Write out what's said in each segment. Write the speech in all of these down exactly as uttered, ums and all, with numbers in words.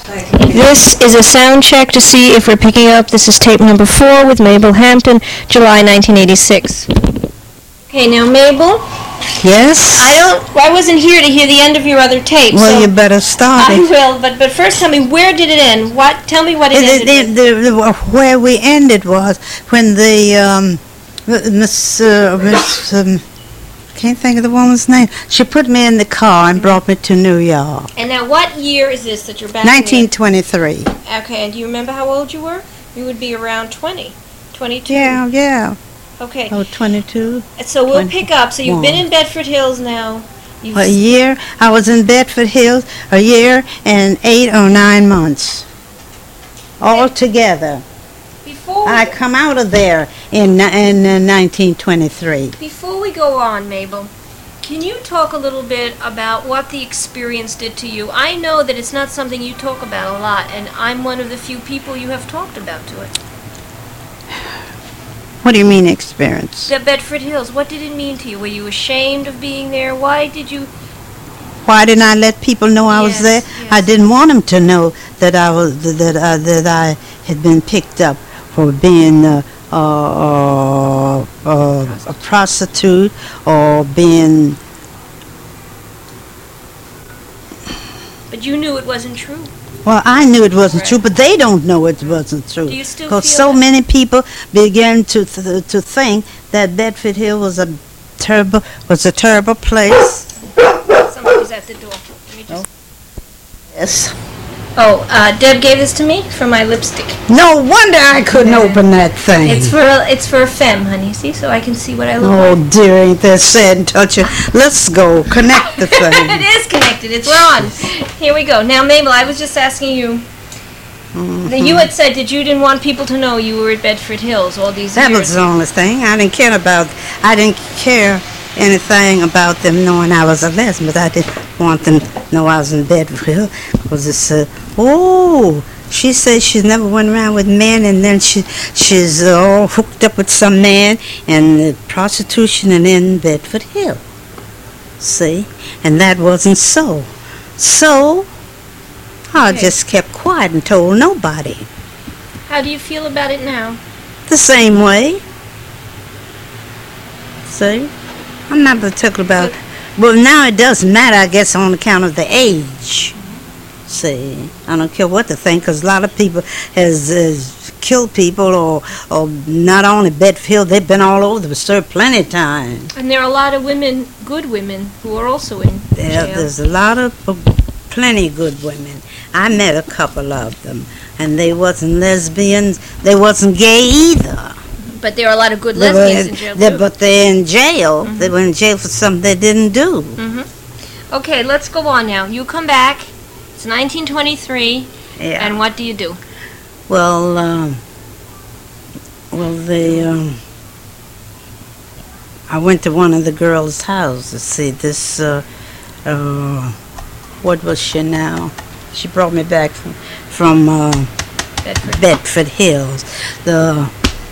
This is a sound check to see if we're picking up. This is tape number four with Mabel Hampton, July nineteen eighty-six. Okay, now Mabel, Yes? I don't. I wasn't here to hear the end of your other tape. Well, so you better start I it. will, but but first tell me, where did it end? What? Tell me what it The- ended the- with. the- the- where we ended was when the um, Miss uh, Miss um, can't think of the woman's name. She put me in the car and brought me to New York. And now, what year is this that you're back? in nineteen twenty-three. the- Okay, and do you remember how old you were? You would be around twenty, twenty-two. Yeah, yeah. Okay. Oh, twenty-two. So we'll pick up. So you've been twenty-one. in Bedford Hills now. You've A year. I was in Bedford Hills a year and eight or nine months. All together. Before I we, come out of there in in uh, nineteen twenty-three. before we go on, Mabel, can you talk a little bit about what the experience did to you? I know that it's not something you talk about a lot, and I'm one of the few people you have talked about to it. What do you mean experience? The Bedford Hills, what did it mean to you? Were you ashamed of being there? Why did you... Why didn't I let people know I was Yes, there? yes. I didn't want them to know that I was that uh, that I had been picked up for being uh, uh, uh, a prostitute or being. But you knew it wasn't true. Well, I knew it wasn't Right. true, but they don't know it wasn't true. Do you still Because feel so that? many people began to th- to think that Bedford Hill was a terrible was a terrible place. Somebody's at the door. Let me just... Yes. Oh, uh, Deb gave this to me for my lipstick. No wonder I couldn't open that thing. It's for a, it's for a femme, honey. See, so I can see what I look Oh like. dear, ain't that sad and touching? Let's go connect the thing. It is connected. It's on. Here we go. Now, Mabel, I was just asking you. Mhm. That you had said that you didn't want people to know you were at Bedford Hills all these That years. was the only thing. I didn't care about. I didn't care anything about them knowing I was a lesbian, but I didn't want them to know I was in Bedford Hill because it's uh, oh. She said she never went around with men, and then she she's uh, all hooked up with some man and uh, prostitution and in Bedford Hill. See, and that wasn't so. So I Okay. just kept quiet and told nobody. How do you feel about it now? The same way. See? I'm not particular about. Well, now it doesn't matter, I guess, on account of the age. See, I don't care what to think, because a lot of people has, has killed people, or or not only Bedford Hill, they've been all over the served plenty of time. And there are a lot of women, good women, who are also in There, jail. there's a lot of plenty of good women. I met a couple of them, and they wasn't lesbians. They wasn't gay either. But there are a lot of good They were lesbians in- in jail, they- too. But they're in jail. They were in jail for something they didn't do. Mm-hmm. Okay, let's go on now. You come back. It's nineteen twenty-three. Yeah. And what do you do? Well, um, well, the um, I went to one of the girls' houses. See this. Uh, uh, what was she now? She brought me back from from uh, Bedford. Bedford Hills. The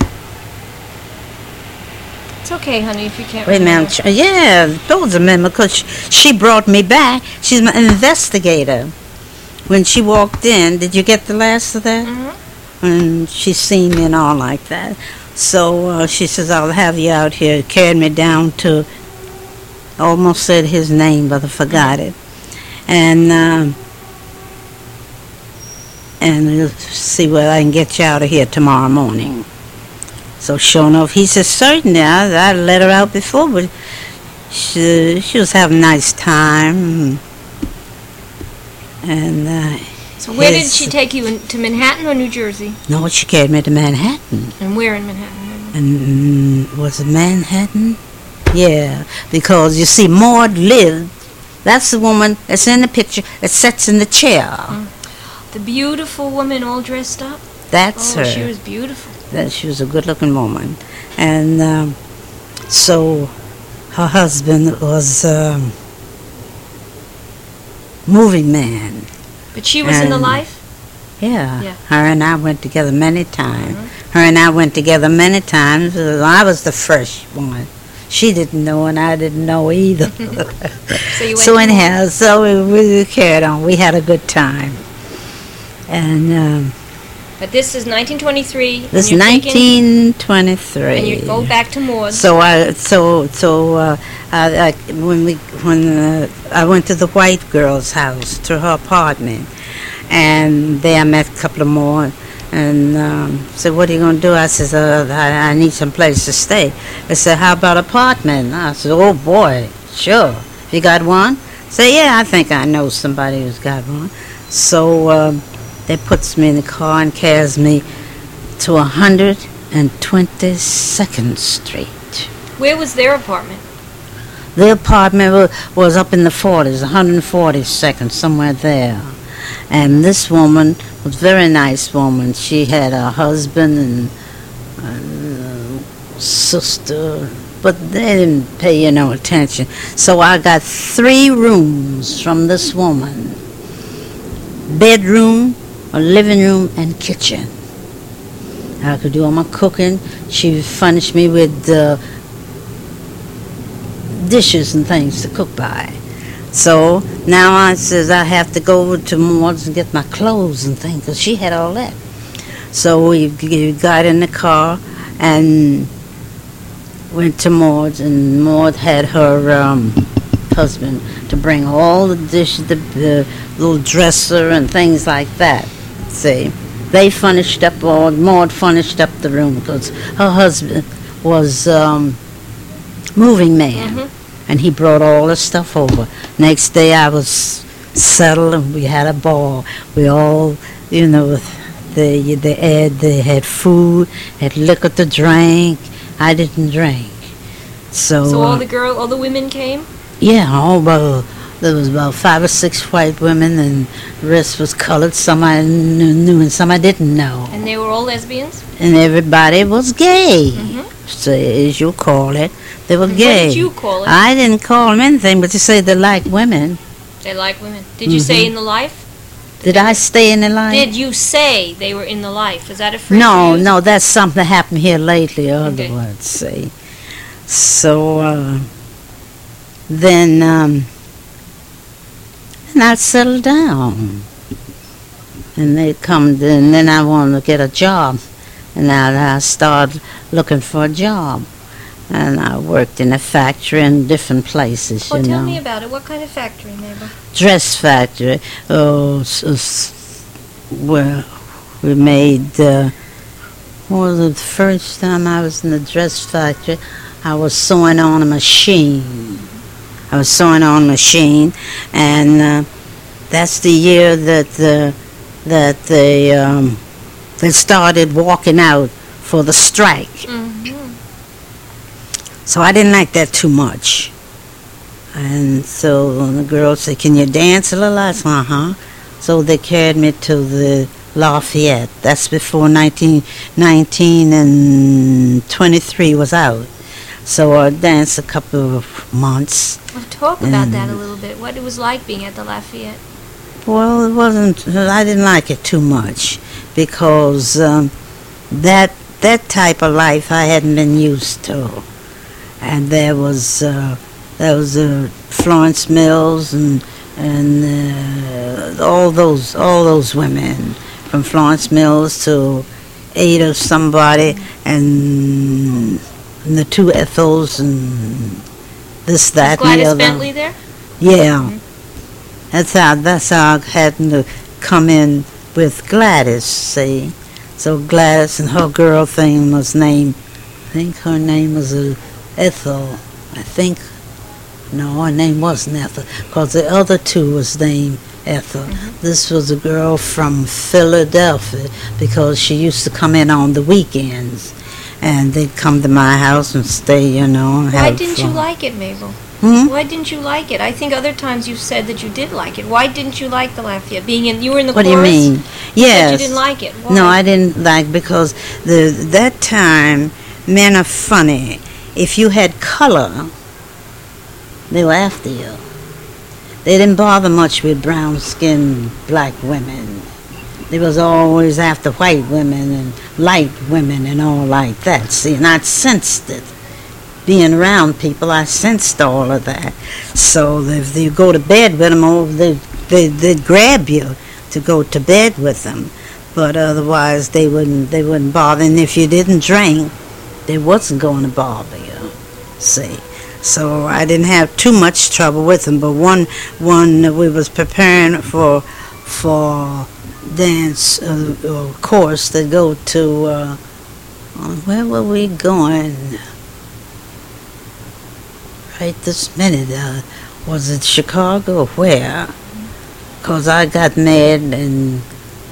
It's okay, honey, if you can't wait a remember. minute. ch- Yeah, those are men because she, she brought me back. She's my investigator. When she walked in, did you get the last of that? Mm-hmm. And she seen me and all like that. So uh, she says, I'll have you out here. Carried me down to, I almost said his name, but I forgot it. And, um, and we'll see whether I can get you out of here tomorrow morning. So sure enough, he says, certainly, I, I let her out before, but she, she was having a nice time. And, uh, So where did his- she take you, in, to Manhattan or New Jersey? no, she carried me to Manhattan. And where in Manhattan? And mm, was it Manhattan? Yeah, because you see, Maud lived. That's the woman that's in the picture that sits in the chair. The beautiful woman all dressed up? That's Oh, her. she was beautiful. That she was a good-looking woman, and um, so her husband was um, movie man. But she was in the And- life? Yeah. Yeah. Her and I went together many times. Her and I went together many times. uh, I was the first one. She didn't know, and I didn't know either. So you went so to- anyhow, so we, we carried on. We had a good time. And um, But this is nineteen twenty-three. this and is you're taking- nineteen twenty-three. And you go back to Maud's. So I so so uh, I, I, when we when uh, I went to the white girl's house, to her apartment, and there I met a couple of more, and um, said, "What are you gonna do?" I said, uh, I, "I need some place to stay." They said, "How about apartment?" I said, "Oh boy, sure. You got one?" Say, "Yeah, I think I know somebody who's got one." So um, they puts me in the car and carries me to one hundred twenty-second Street. Where was their apartment? The apartment wa- was up in the forties, one hundred forty-second, somewhere there. And this woman was a very nice woman. She had a husband and a sister, but they didn't pay you no attention. So I got three rooms from this woman. Bedroom, a living room, and kitchen. I could do all my cooking. She furnished me with uh, dishes and things to cook by. So now I says I have to go to Maud's and get my clothes and things, because she had all that. So we g- got in the car and went to Maud's, and Maud had her um, husband to bring all the dishes, the, the little dresser and things like that. See, they furnished up, or Maud furnished up the room, because her husband was um, moving man, Mm-hmm. and he brought all the stuff over. Next day I was settled, and we had a ball. We all, you know, they they had they had food, had liquor to drink. I didn't drink, so. So all uh, the girl, all the women came? yeah, all about, there was about five or six white women, and the rest was colored. Some I knew, knew and some I didn't know. And they were all lesbians? And everybody was gay, Mm-hmm. so as you call it. They were What gay. did you call it? I didn't call them anything, but you say they like women. They like women. Did you say Mhm. in the life? Did I stay in the line? Did you say they were in the life? Is that a phrase? No, you use? no, that's something that happened here lately, Okay. otherwise, see. So, uh, then, um, and I settled down. And they come, and then I wanted to get a job. And I, I started looking for a job. And I worked in a factory in different places, Well, you tell know. me about it. What kind of factory, Mabel? Dress factory. Oh, s- s- where we made, uh, what was it, the first time I was in the dress factory, I was sewing on a machine. I was sewing on a machine, and uh, that's the year that the, that they, um, they started walking out for the strike. Mm-hmm. So I didn't like that too much. And so the girls said, "Can you dance a little?" I said, "Uh-huh." So they carried me to the Lafayette. That's before nineteen, nineteen and twenty-three was out. So I danced a couple of months. Well, talk about that a Mm. little bit. What it was like being at the Lafayette. Well, it wasn't, I didn't like it too much, because um, that that type of life I hadn't been used to. And there was uh, there was uh, Florence Mills and and uh, all those all those women, from Florence Mills to Ada somebody, and, and the two Ethels and this, that, Was and the Gladys other. Bentley there? Yeah. Mhm. That's how that's how I had to come in with Gladys, see. So Gladys and her girl thing was named, I think her name was uh, Ethel. I think, no, her name wasn't Ethel, because the other two was named Ethel. Mhm. This was a girl from Philadelphia, because she used to come in on the weekends. And they'd come to my house and stay, you know. and Why have didn't you fun. like it, Mabel? Hmm? Why didn't you like it? I think other times you said that you did like it. Why didn't you like the Lafayette? Being in, you were in the What do you chorus. mean? You Yes. said you didn't like it. Why? No, I didn't like, because the that time men are funny. If you had color, they were after you. They didn't bother much with brown-skinned black women. They was always after white women and light women and all like that. See, and I sensed it. Being around people, I sensed all of that. So if you go to bed with them, oh, they they they'd grab you. to go to bed with them, but otherwise they wouldn't they wouldn't bother. And if you didn't drink, they wasn't going to bother you. See, so I didn't have too much trouble with them. But one one we was preparing for for dance uh, or course to go to. Uh, where were we going? Right this minute, uh, was it Chicago or where? Because I got mad and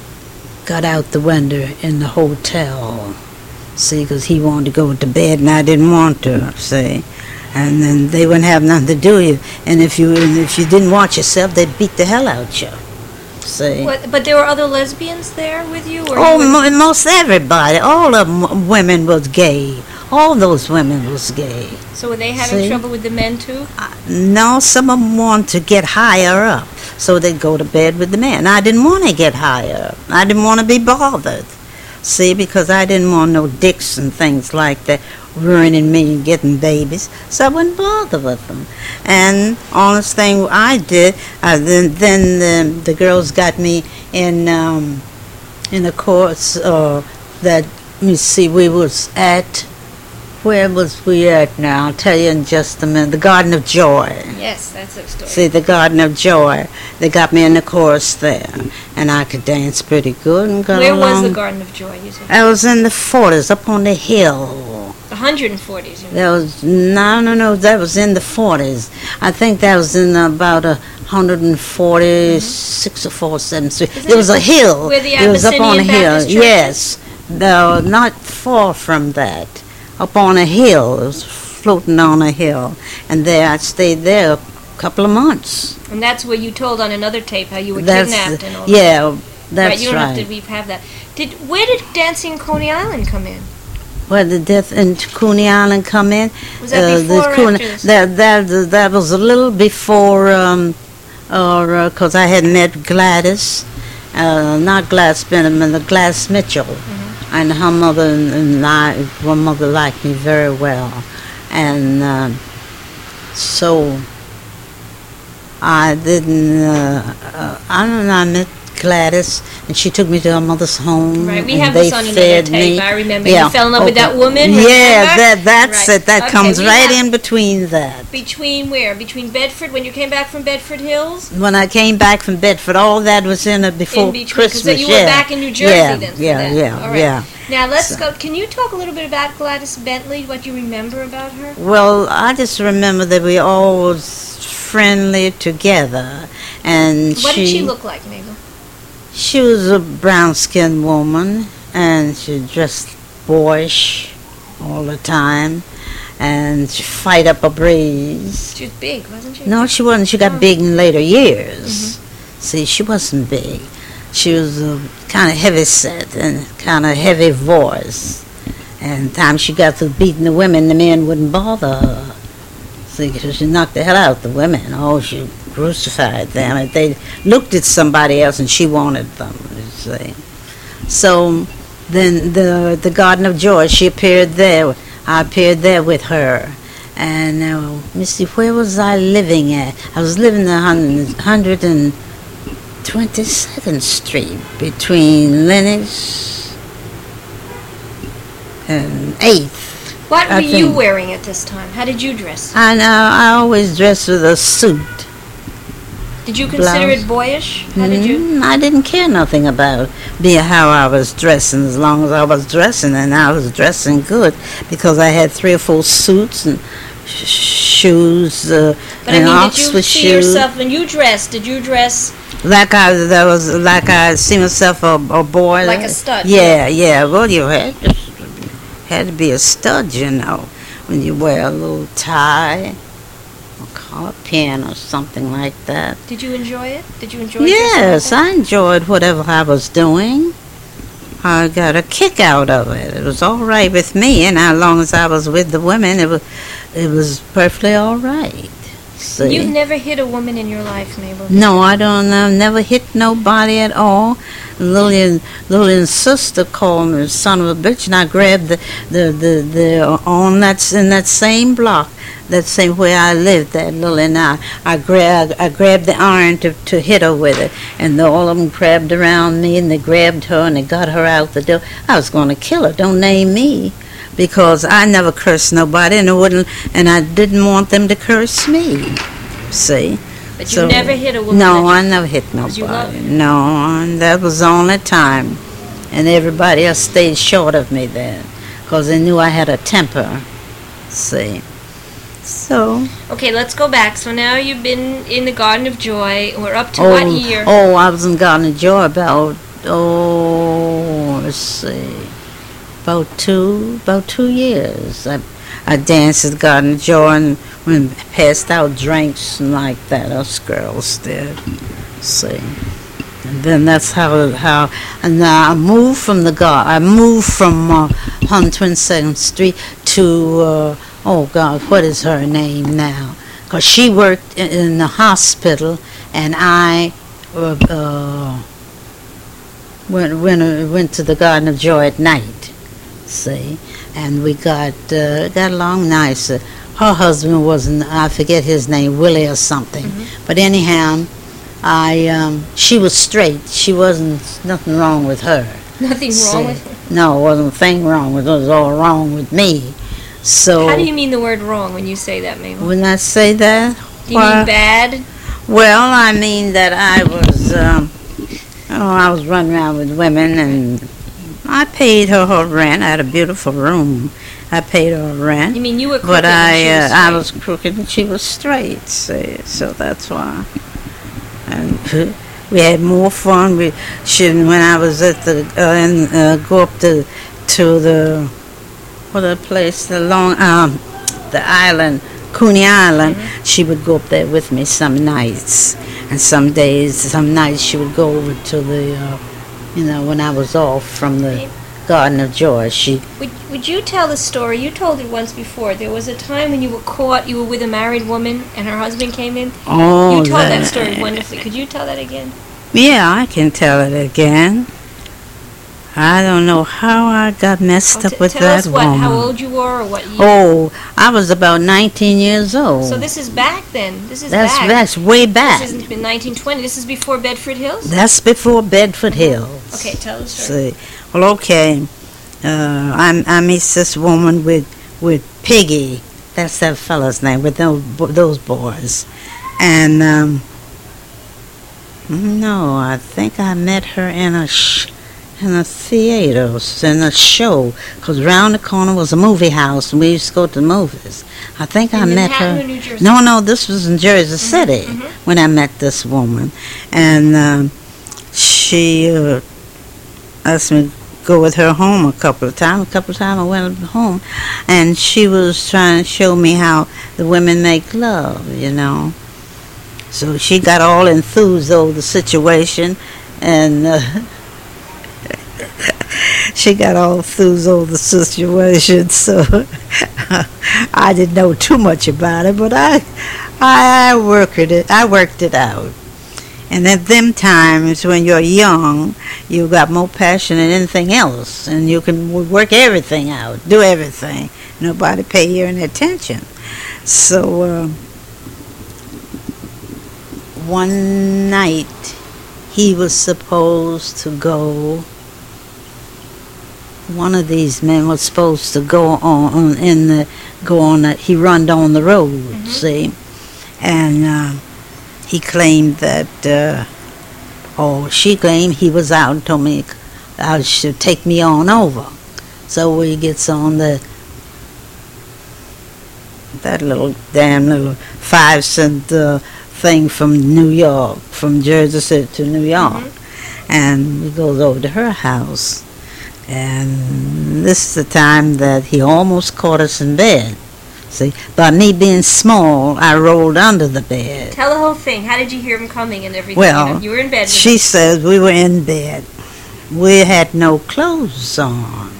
got out the window in the hotel. See, because he wanted to go to bed and I didn't want to, see. And then they wouldn't have nothing to do with you. And if you if you didn't watch yourself, they'd beat the hell out you. See. What, but there were other lesbians there with you? Or oh, you mo- most everybody. All of them women was gay. All those women was gay. So were they having See? trouble with the men too? Uh, no, some of them wanted to get higher up, so they'd go to bed with the men. I didn't want to get higher up. I didn't want to be bothered. See, because I didn't want no dicks and things like that ruining me and getting babies, so I wouldn't bother with them. And honest thing I did, uh, then, then the, the girls got me in um, in a course uh, that, let me see, we was at, where was we at now? I'll tell you in just a minute. The Garden of Joy. Yes, that's a story. See, the Garden of Joy. They got me in the chorus there, and I could dance pretty good. And got Where along. was the Garden of Joy, you said? I was in the forties, up on the hill. The one hundred forties, you mean? That was no, no, no. That was in the forties. I think that was in about a hundred forty-six mm-hmm. or forty-seven street. Is It was it a hill. where the It was up on a Abyssinian hill. Baptist Church Yes, no, not far from that. Up on a hill. It was floating on a hill, and there I stayed there a couple of months. And that's where you told on another tape how you were That's kidnapped the- and all that. Yeah, that's right. You don't right. have to re- have that. Did where did Dancing in Coney Island come in? Where the Death in Coney Island come in? Was that Uh, the before or Coney- after this? That, that, that was a little before, um, or because I had met Gladys, uh, not Gladys Benham, the Gladys Mitchell, mm-hmm. and her mother and, and I, her mother liked me very well, and uh, so I didn't. Uh, uh, I don't know. I met Gladys, and she took me to her mother's home. Right, we and have they this on another fed tape. me. I remember Yeah. you fell in love with Okay. that woman. Yeah, remember? that that's Right. it. That Okay, comes we right have- in between that. Between where? Between Bedford, when you came back from Bedford Hills? When I came back from Bedford, all that was in it before in between, Christmas. Because you yeah. were back in New Jersey yeah, then for yeah, that. yeah, All right. yeah. Now let's So- go. Can you talk a little bit about Gladys Bentley? What you remember about her? Well, I just remember that we all was friendly together, and What she did she look like, Mabel? she was a brown-skinned woman, and she dressed boyish all the time, and she fight up a breeze. She was big, wasn't she? No, she wasn't. She got Oh. big in later years. Mm-hmm. See, she wasn't big. She was uh, kind of heavy set and kind of heavy voice. And time she got through beating the women, the men wouldn't bother her. See, 'cause she knocked the hell out of the women. Oh, she crucified them. If they looked at somebody else and she wanted them, you see. So then the the Garden of Joy, she appeared there. I appeared there with her. And uh, let me see, where was I living at? I was living at one hundred twenty-second Street between Lenox and eighth. What I were you think- wearing at this time? How did you dress? I know, I always dress with a suit. Did you consider blouse. it boyish? How did you? Mm, I didn't care nothing about be how I was dressing, as long as I was dressing, and I was dressing good because I had three or four suits and sh- shoes uh, But I and mean, did Oxford you see shoes. yourself when you dressed? Did you dress Like I, that was like I see myself a, a boy. like a stud? Yeah, yeah. Well, you had to, had to be a stud, you know, when you wear a little tie, or collar pin, or something like that. Did you enjoy it? Did you enjoy? Yes, I enjoyed whatever I was doing. I got a kick out of it. It was all right with me, and as long as I was with the women, it was, it was perfectly all right. See? You've never hit a woman in your life, Mabel? No, I don't. I've never hit nobody at all. Lillian, Lillian's sister called me son of a bitch, and I grabbed the, the, the, the uh, on that in that same block, that same where I lived, that Lillian. I, I grabbed, I grabbed the iron to, to hit her with it, and all of them grabbed around me, and they grabbed her, and they got her out the door. I was going to kill her. Don't name me, because I never cursed nobody, and it wouldn't, and I didn't want them to curse me. See. But you never hit a woman? No, I never hit nobody. You love her? No, and that was the only time. And everybody else stayed short of me then, because they knew I had a temper. See. So. Okay, let's go back. So now you've been in the Garden of Joy. We're up to oh, what year? Oh, I was in Garden of Joy about, oh, let's see, about two, about two years. I, I danced at the Garden of Joy and when passed out drinks and like that. Us girls did. See, and then that's how how. And I moved from the gar. I moved from uh, one hundred twenty-second Street to uh, oh God, what is her name now? Because she worked in, in the hospital, and I uh, uh, went went uh, went to the Garden of Joy at night. See, and we got uh, got along nice. Uh, her husband wasn't, I forget his name, Willie or something. Mm-hmm. But anyhow, I um, she was straight. She wasn't nothing wrong with her. Nothing so, wrong with her? No, it wasn't a thing wrong with her. It was all wrong with me. So how do you mean the word wrong when you say that, Mabel? When I say that? Do you well, mean bad? Well, I mean that I was, um, oh, I was running around with women, and I paid her her rent. I had a beautiful room. I paid her rent. You mean you were crooked but I, and she was uh, I was crooked and she was straight. See, so that's why. And we had more fun. We she, when I was at the uh, and uh, go up to to the what the place the long um the island Coney Island. Mm-hmm. She would go up there with me some nights, and some days, some nights she would go over to the uh, you know when I was off from the Garden of Joy. She would, would you tell the story? You told it once before. There was a time when you were caught, you were with a married woman and her husband came in. Oh, you told that, that story wonderfully. Could you tell that again? Yeah, I can tell it again. I don't know how I got messed oh, up with tell that us what, woman. how old you were or what year? Oh, I was about nineteen years old. So this is back then. This is that's, back. That's way back. This isn't in nineteen twenty. This is before Bedford Hills? That's before Bedford Hills. Okay, tell us. See. Well, okay. Uh, I, I meet this woman with with Piggy. That's that fellow's name, with those, those boys. And, um, no, I think I met her in a sh- in a theater, in a show, because around the corner was a movie house, and we used to go to the movies. I think in I met Manhattan her. Or New Jersey? No, no, this was in Jersey mm-hmm, City mm-hmm. when I met this woman. And um, she uh, asked me go with her home a couple of times. A couple of times I went home, and she was trying to show me how the women make love, you know. So she got all enthused over the situation, and uh, she got all enthused over the situation. So I didn't know too much about it, but I, I worked it. I worked it out. And at them times when you're young, you got more passion than anything else, and you can work everything out, do everything. Nobody pay you any attention. So uh, one night he was supposed to go. One of these men was supposed to go on, on in the go on. The, he run on the road, mm-hmm. see, and. Uh, He claimed that, uh, oh, she claimed he was out and told me I should take me on over. So he gets on the, that little damn little five cent uh, thing from New York, from Jersey City to New York. Mm-hmm. And he goes over to her house. And this is the time that he almost caught us in bed. See, by me being small, I rolled under the bed. Tell the whole thing. How did you hear him coming and everything? Well, you, know, you were in bed. She says we were in bed. We had no clothes on.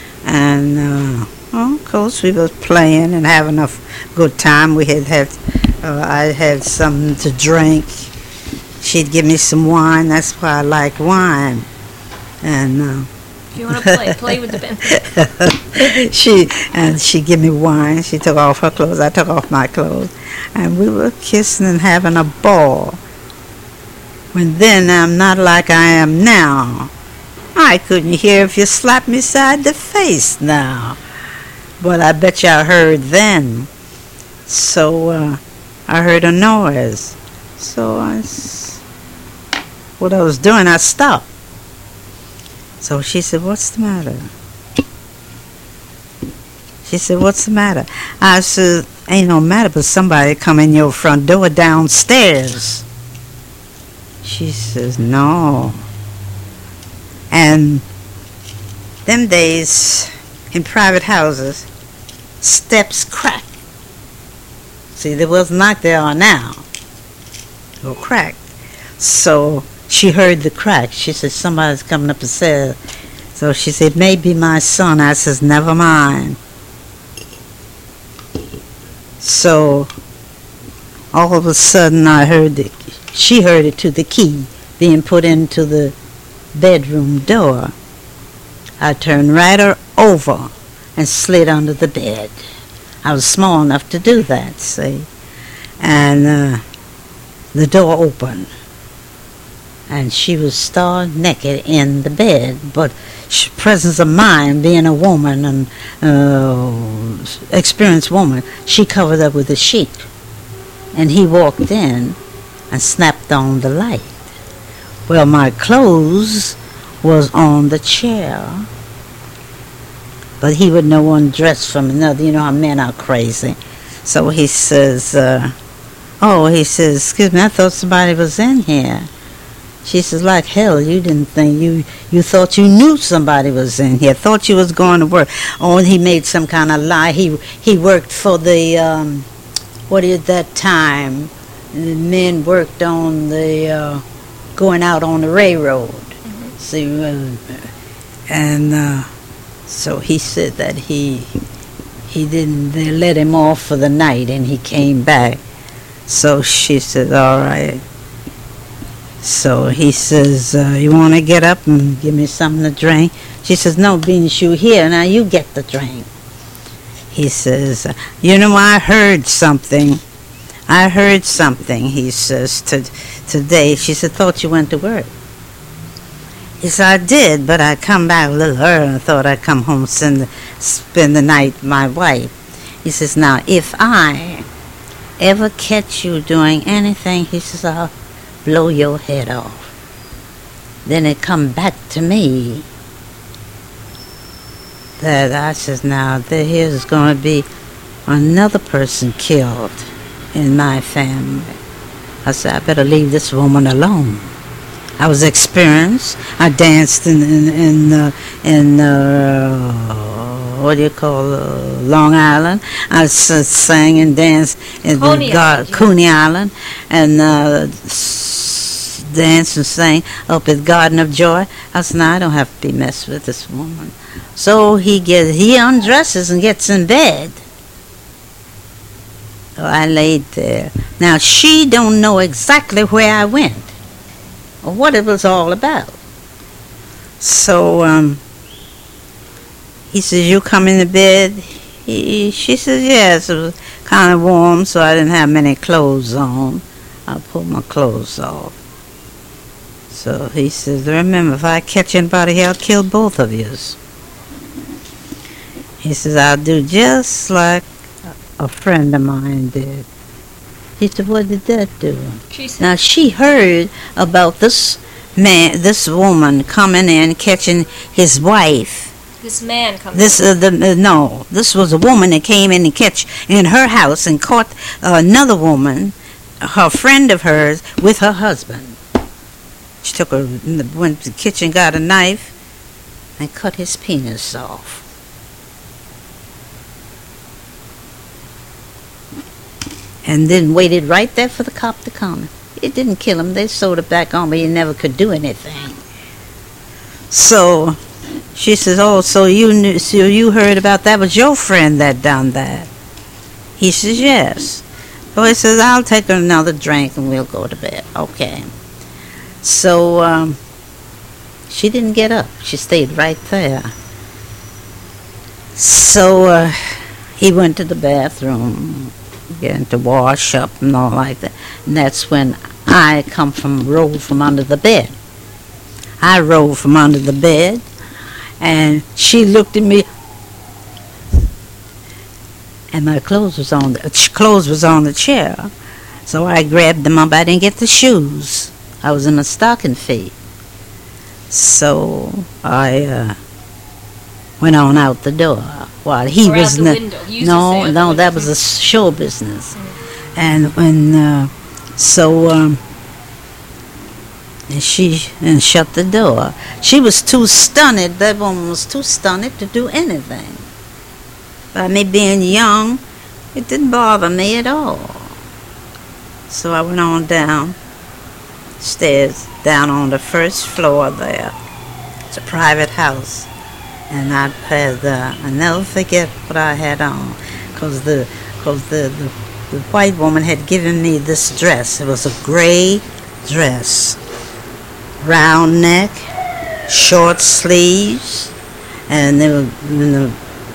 And, uh, well, of course, we was playing and having a good time. We had had Uh, I had something to drink. She'd give me some wine. That's why I like wine. And uh, if you want to play, play with the pen. she and she give me wine. She took off her clothes. I took off my clothes, and we were kissing and having a ball. When then I'm not like I am now. I couldn't hear if you slapped me side the face now, but I bet you I heard then. So uh, I heard a noise. So I, s- what I was doing, I stopped. So she said, "What's the matter?" She said, "What's the matter?" I said, "Ain't no matter, but somebody come in your front door downstairs." She says, "No." And them days in private houses, steps crack. See, there wasn't like they are now. They were cracked. So she heard the crack. She said, "Somebody's coming up the stairs." So she said, "Maybe my son." I says, "Never mind." So all of a sudden I heard the, she heard it to the key being put into the bedroom door. I turned right her over and slid under the bed. I was small enough to do that, see. And uh, the door opened. And she was stark naked in the bed, but she, presence of mind, being a woman and uh, experienced woman, she covered up with a sheet. And he walked in and snapped on the light. Well, my clothes was on the chair, but he would know one dress from another. You know how men are crazy. So he says, uh, oh, he says, "Excuse me, I thought somebody was in here." She says, "Like hell, you didn't think, you you thought you knew somebody was in here, thought you was going to work." Oh, and he made some kind of lie. He he worked for the, um, what is that time? The men worked on the, uh, going out on the railroad. Mm-hmm. See, uh, and uh, so he said that he he didn't, they let him off for the night and he came back. So she said, "All right." So he says, uh, "You want to get up and give me something to drink?" She says, "No, beans, you here. Now you get the drink." He says, "You know, I heard something. I heard something," he says, to, today. She said, "Thought you went to work." He said, "I did, but I come back a little early. I thought I'd come home and spend the, spend the night with my wife." He says, "Now, if I ever catch you doing anything," he says, "I'll blow your head off." Then it come back to me that I says, "Now there here's going to be another person killed in my family." I said, "I better leave this woman alone." I was experienced. I danced in in in, uh, in uh, what do you call uh, Long Island. I s- sang and danced in Coney the Island, gar- Coney Island, and uh, s- danced and sang up at Garden of Joy. I said, "No, I don't have to be messed with this woman." So he gets he undresses and gets in bed. So I laid there. Now she don't know exactly where I went or what it was all about. So um, he says, "You come in the bed?" He, she says, "Yes." It was kind of warm, so I didn't have many clothes on. I pulled my clothes off. So he says, "Remember, if I catch anybody here, I'll kill both of yous." He says, "I'll do just like a friend of mine did." He said, "What did that do?" She said, Now she heard about this man, this woman coming in, catching his wife. "This man comes." This uh, the uh, no, this was a woman that came in and catch in her house and caught uh, another woman, her friend of hers, with her husband. She took her, went to the kitchen, got a knife, and cut his penis off. And then waited right there for the cop to come. It didn't kill him. They sewed it back on, but he never could do anything. So she says, "Oh, so you knew, so you heard about that? Was your friend that done that?" He says, "Yes." So he says, I'll take another drink and we'll go to bed. Okay. So um, she didn't get up. She stayed right there. So uh, he went to the bathroom, began to wash up and all like that. And that's when I come from, rolled from under the bed. I rolled from under the bed, and she looked at me, and my clothes was on the clothes was on the chair. So I grabbed them up. I didn't get the shoes. I was in my stocking feet. So I uh, went on out the door while he or was out the in window. You used to say no, out the no, window. that was a show business. Mm-hmm. And when uh, so um, and she and shut the door. She was too stunned. That woman was too stunned to do anything. By me being young, it didn't bother me at all. So I went on down stairs, down on the first floor there. It's a private house. And I had, uh, I never forget what I had on, because the, cause the, the, the white woman had given me this dress. It was a gray dress, round neck, short sleeves, and there was and the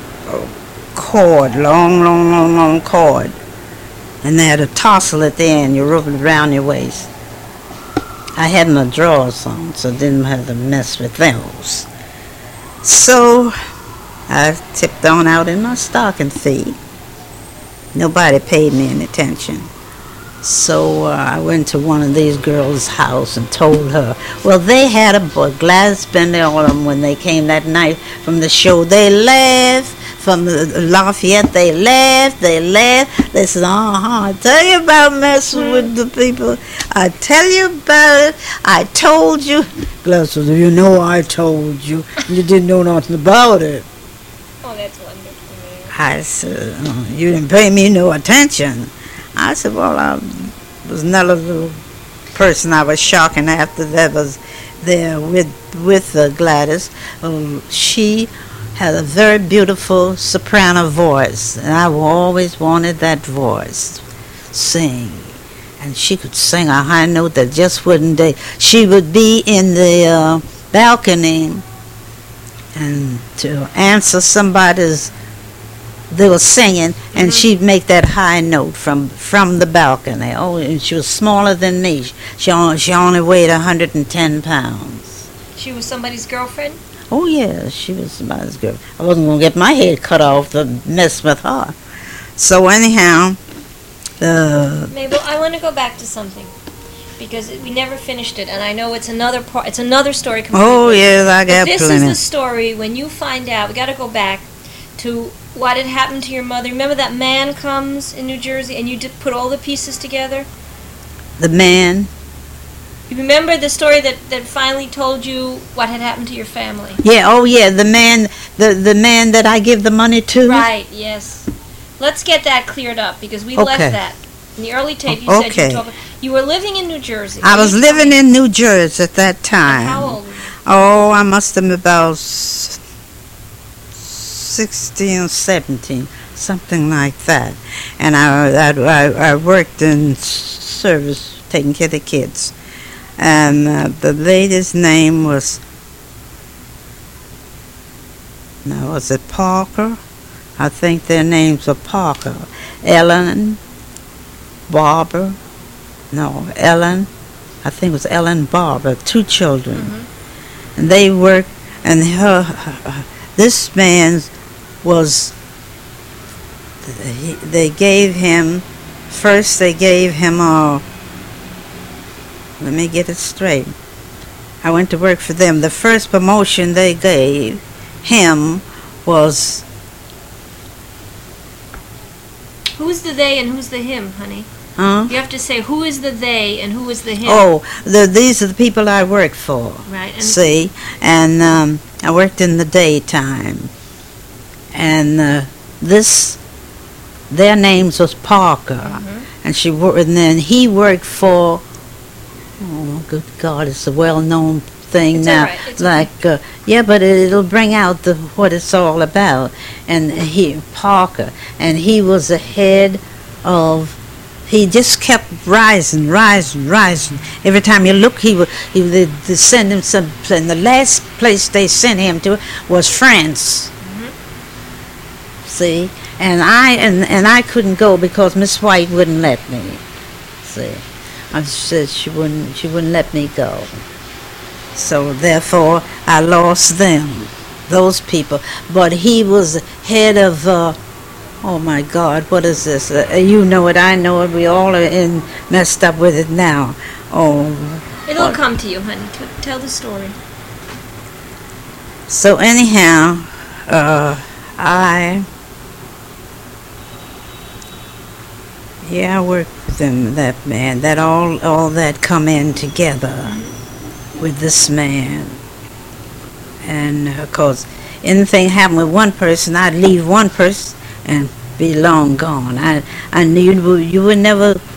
cord, long, long, long, long cord. And they had a tassel at the end. You rope it around your waist. I had my drawers on, so I didn't have to mess with those. So I tipped on out in my stocking feet. Nobody paid me any attention. So uh, I went to one of these girls' house and told her. Well, they had a book. Gladys Bender, all of them, when they came that night from the show, they laughed. From the Lafayette, they laughed, they laughed. They said, uh-huh, I tell you about messing with the people. I tell you about it. I told you. Gladys said, you know I told you. You didn't know nothing about it. Oh, that's wonderful. I said, oh, you didn't pay me no attention. I said, well, I was not a little person. I was shocking after that was there with, with uh, Gladys. Um, she had a very beautiful soprano voice, and I always wanted that voice, sing. And she could sing a high note that just wouldn't do. She would be in the uh, balcony and to answer somebody's, they were singing, and mm-hmm. she'd make that high note from, from the balcony. Oh, and she was smaller than me. She only, she only weighed one hundred ten pounds. She was somebody's girlfriend? Oh, yeah, she was somebody's girl. I wasn't going to get my head cut off to mess with her. So anyhow, uh, Mabel, I want to go back to something, because we never finished it, and I know it's another part. It's another story completely. Oh, yes, I got but this plenty. is the story when you find out. We got to go back to what had happened to your mother. Remember that man comes in New Jersey, and you did put all the pieces together? The man? You remember the story that, that finally told you what had happened to your family? Yeah, oh yeah, the man the, the man that I give the money to? Right, yes. Let's get that cleared up, because we okay. left that. In the early tape, you okay. said you, talk, you were living in New Jersey. I was living me, in New Jersey at that time. And how old were you? Oh, I must have been about sixteen or seventeen, something like that. And I, I, I worked in service, taking care of the kids. And uh, the lady's name was, no, was it Parker? I think their names were Parker. Ellen, Barbara, no, Ellen, I think it was Ellen Barbara, two children. Mm-hmm. And they worked, and her, her this man was, they gave him, first they gave him a, let me get it straight. I went to work for them. The first promotion they gave him was... Who's the they and who's the him, honey? Huh? You have to say who is the they and who is the him. Oh, the, these are the people I worked for. Right. And see? And um, I worked in the daytime. And uh, this, their names was Parker. Mm-hmm. And she worked, and then he worked for... Oh, good God, it's a well-known thing it's now. All right. It's like, okay. uh, yeah, but it'll bring out the what it's all about. And he, Parker, and he was the head of he just kept rising, rising, rising. Every time you look, he would, he would they, they send him some, and the last place they sent him to was France. Mm-hmm. See, and I and, and I couldn't go because Miss White wouldn't let me. See, I said she wouldn't she wouldn't let me go. So therefore, I lost them, those people. But he was head of. Uh, Oh my God, what is this? Uh, you know it, I know it, we all are in messed up with it now. Oh. It'll what? come to you, honey. T- tell the story. So anyhow, uh, I, yeah, I worked with them, that man, that all, all that come in together with this man. And of course, anything happened with one person, I'd leave one person and be long gone. I I knew you, you would never